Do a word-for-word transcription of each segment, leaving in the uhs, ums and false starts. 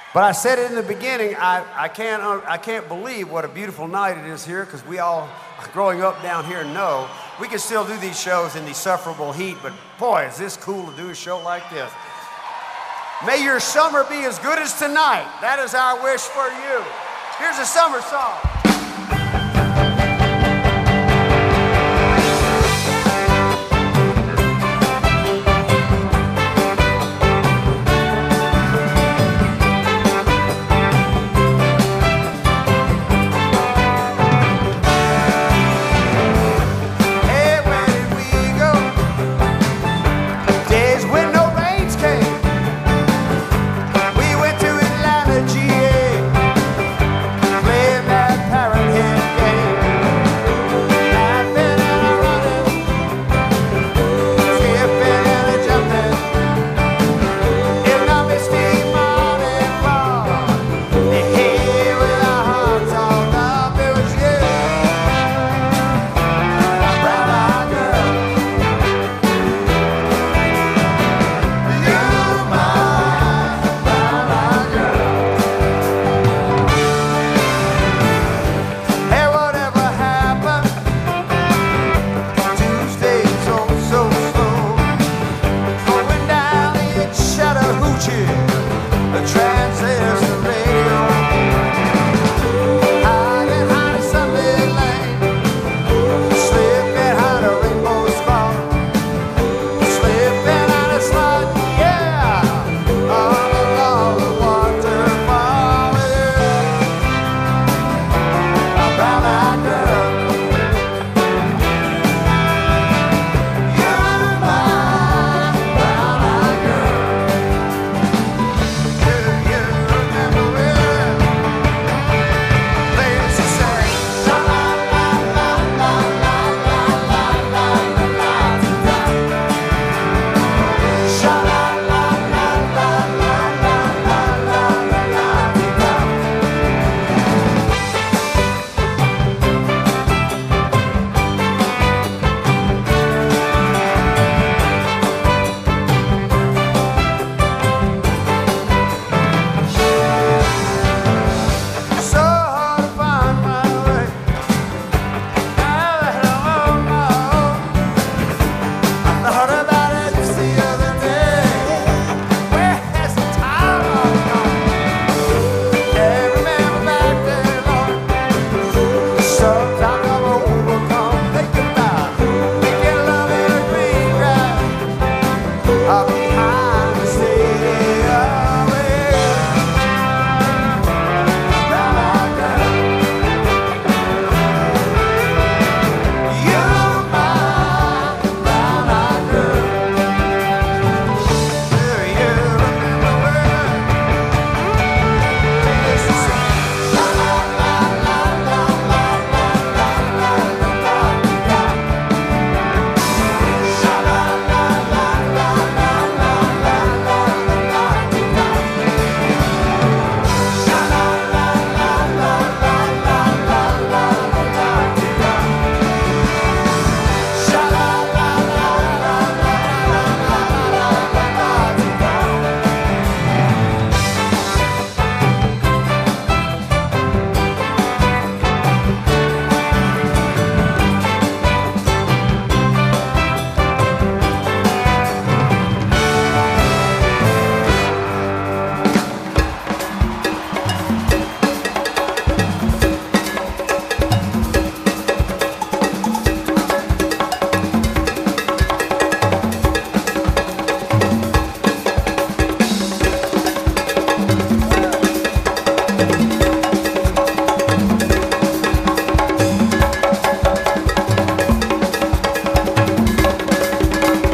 But I said it in the beginning, I, I, can't, I can't believe what a beautiful night it is here, because we all, growing up down here, know we can still do these shows in the sufferable heat, but boy, is this cool to do a show like this. May your summer be as good as tonight. That is our wish for you. Here's a summer song.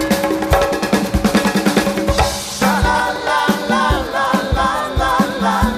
la